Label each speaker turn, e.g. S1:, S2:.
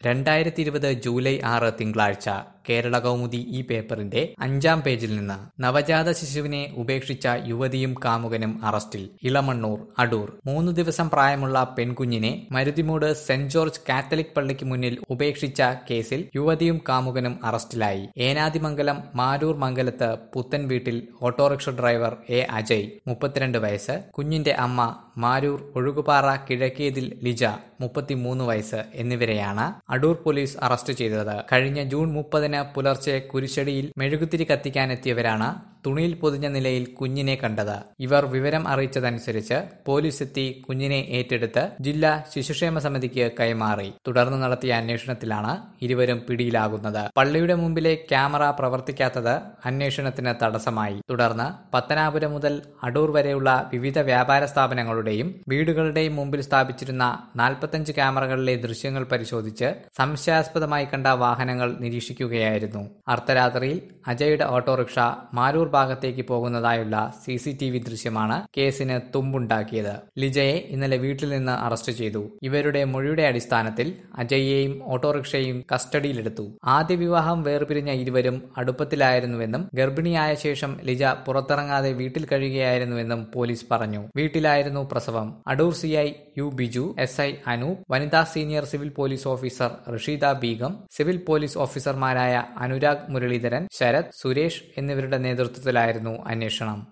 S1: 2020 July 6 തിങ്കളാഴ്ച കേരള കൗമുദി ഈ പേപ്പറിന്റെ 5-ാം പേജിൽ നിന്ന് നവജാത ശിശുവിനെ ഉപേക്ഷിച്ച യുവതിയും കാമുകനും അറസ്റ്റിൽ. ഇളമണ്ണൂർ, അടൂർ. 3 ദിവസം പ്രായമുള്ള പെൺകുഞ്ഞിനെ മരുതിമൂട് സെന്റ് ജോർജ് കാത്തലിക് പള്ളിക്ക് മുന്നിൽ ഉപേക്ഷിച്ച കേസിൽ യുവതിയും കാമുകനും അറസ്റ്റിലായി. ഏനാദിമംഗലം മാരൂർ മംഗലത്ത് പുത്തൻ വീട്ടിൽ ഓട്ടോറിക്ഷ ഡ്രൈവർ എ അജയ് 32 വയസ്സ്, കുഞ്ഞിന്റെ അമ്മ മാരൂർ ഒഴുകുപാറ കിഴക്കേതിൽ ലിജ 33 വയസ്സ് എന്നിവരെയാണ് അടൂർ പോലീസ് അറസ്റ്റ് ചെയ്തത്. കഴിഞ്ഞ ജൂൺ 30 പുലർച്ചെ കുരിശടിയിൽ മെഴുകുതിരി കത്തിക്കാനെത്തിയവരാണ് തുണിയിൽ പൊതിഞ്ഞ നിലയിൽ കുഞ്ഞിനെ കണ്ടത്. ഇവർ വിവരം അറിയിച്ചതനുസരിച്ച് പോലീസ് എത്തി കുഞ്ഞിനെ ഏറ്റെടുത്ത് ജില്ലാ ശിശുക്ഷേമ സമിതിക്ക് കൈമാറി. തുടർന്ന് നടത്തിയ അന്വേഷണത്തിലാണ് ഇരുവരും പിടിയിലാകുന്നത്. പള്ളിയുടെ മുമ്പിലെ ക്യാമറ പ്രവർത്തിക്കാത്തത് അന്വേഷണത്തിന് തടസ്സമായി. തുടർന്ന് പത്തനാപുരം മുതൽ അടൂർ വരെയുള്ള വിവിധ വ്യാപാര സ്ഥാപനങ്ങളുടെയും വീടുകളുടെയും മുമ്പിൽ സ്ഥാപിച്ചിരുന്ന 45 ക്യാമറകളിലെ ദൃശ്യങ്ങൾ പരിശോധിച്ച് സംശയാസ്പദമായി കണ്ട വാഹനങ്ങൾ നിരീക്ഷിക്കുകയായിരുന്നു. അർദ്ധരാത്രിയിൽ അജയുടെ ഓട്ടോറിക്ഷ മാരൂർ ഭാഗത്തേക്ക് പോകുന്നതായുള്ള CCTV ദൃശ്യമാണ് കേസിന് തുമ്പുണ്ടാക്കിയത്. ലിജയെ ഇന്നലെ വീട്ടിൽ നിന്ന് അറസ്റ്റ് ചെയ്തു. ഇവരുടെ മൊഴിയുടെ അടിസ്ഥാനത്തിൽ അജയെയും ഓട്ടോറിക്ഷയും കസ്റ്റഡിയിലെടുത്തു. ആദ്യ വിവാഹം വേർപിരിഞ്ഞ ഇരുവരും അടുപ്പത്തിലായിരുന്നുവെന്നും ഗർഭിണിയായ ശേഷം ലിജ പുറത്തിറങ്ങാതെ വീട്ടിൽ കഴിയുകയായിരുന്നുവെന്നും പോലീസ് പറഞ്ഞു. വീട്ടിലായിരുന്നു പ്രസവം. Adoor CI U Biju, SI Anoop, വനിതാ senior civil police officer Rasheeda Beegum, civil police ഓഫീസർമാരായ അനുരാഗ് മുരളീധരൻ, ശരത്, സുരേഷ് എന്നിവരുടെ നേതൃത്വത്തിലായിരുന്നു അന്വേഷണം.